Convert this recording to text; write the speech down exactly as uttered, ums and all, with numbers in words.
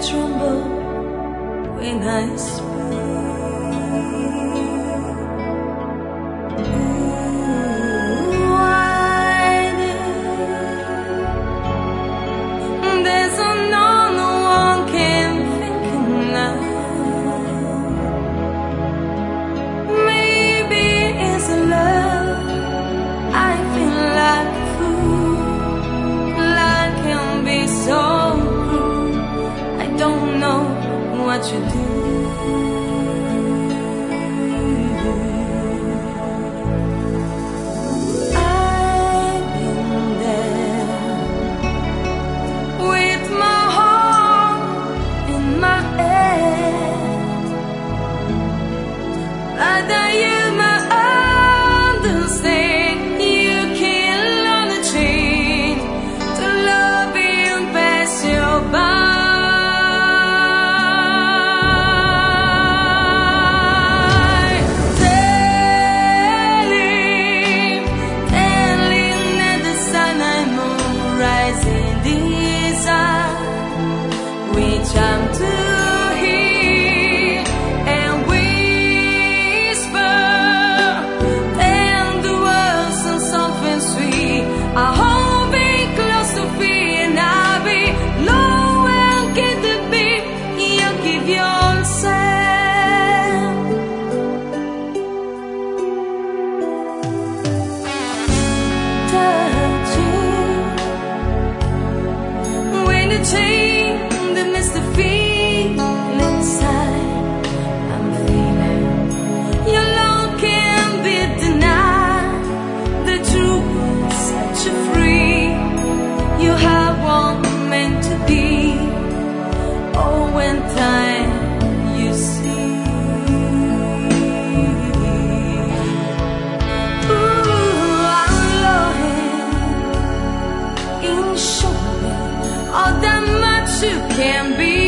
tremble when I speak. What you do? I've been there with my heart in my head, but that you might understand. You can learn to change, to love and pass your by. Time to hear and whisper, and the words and something sweet. I hold me close to fear, and I'll be low and get the beat. You give yourself. Touch you when you take the feeling inside. I'm feeling your love can't be denied. The truth set you free. You have one meant to be. Oh, when time you see. Ooh, I'm longing in showing all that much you can be.